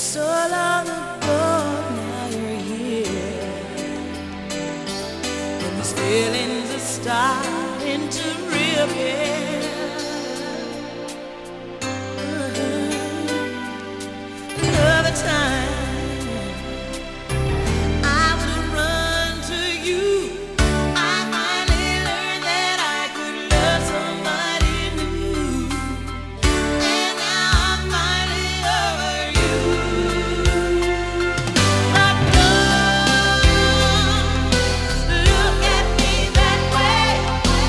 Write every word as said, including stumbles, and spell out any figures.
so long ago, now you're here. And these feelings are starting to reappear.